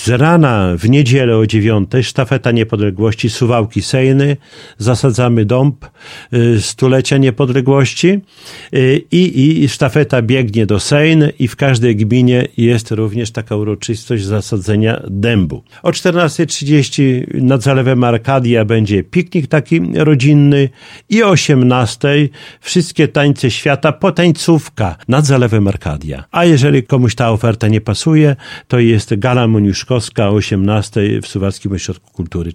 Z rana w niedzielę o 9:00 sztafeta niepodległości, Suwałki Sejny, zasadzamy dąb stulecia niepodległości i sztafeta biegnie do Sejn i w każdej gminie jest również taka uroczystość zasadzenia dębu. O 14:30 nad Zalewem Arkadia będzie piknik taki rodzinny i o 18:00 wszystkie tańce świata, potańcówka nad Zalewem Arkadia. A jeżeli komuś ta oferta nie pasuje, to jest gala moniuszkowska o 18:00 w Suwalskim Ośrodku Kultury.